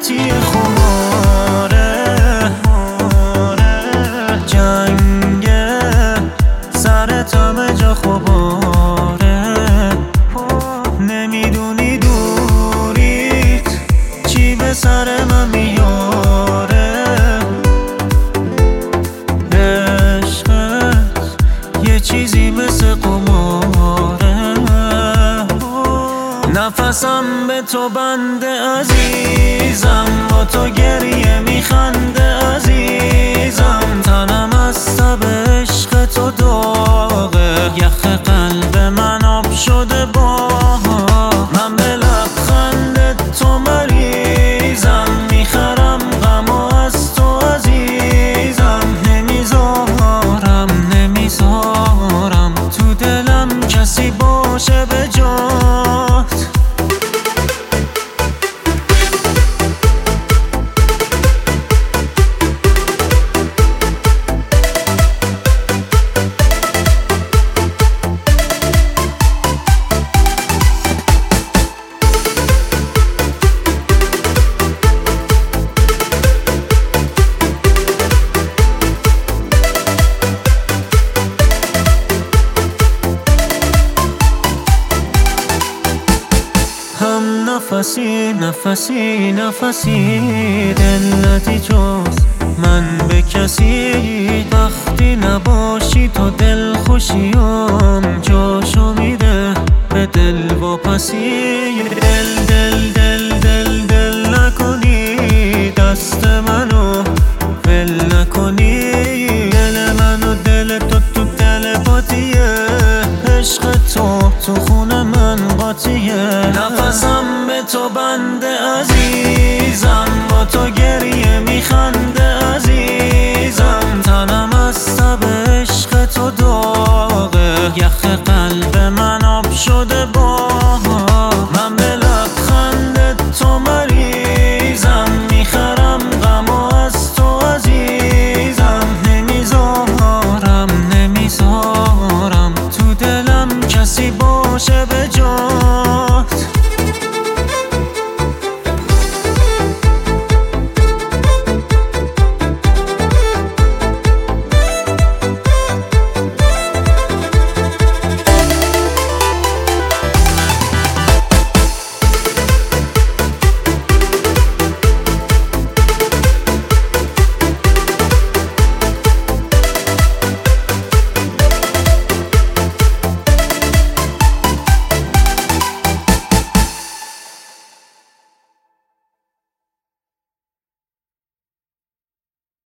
غلطی خماره، جنگ سرت همه جا خباره. نمیدونی دوریت چی به سر من میاره. عشقت یه چیزی مثل قماره. نفسم به تو بنده عزیزم، با تو گریه میخنده عزیزم. تنم از تب عشق تو داغه، یخ قلب من آب شده با من. به لبخند تو مریضم، میخرم غمو از تو عزیزم. نمیذارم تو دلم کسی باشه به جات. هم نفسی دل ندی جز من به کسی. وقتی نباشی تو دل خوشیم جاشو میده به دل واپسی. دل نکنی دست منو ول نکنی. دل منو دل تو دل باتیه. عشق تو خون من قاطیه. نفسم به تو بنده عزیزم، با تو گریه میخنده عزیزم. تنم از تب عشق تو داغه، یخ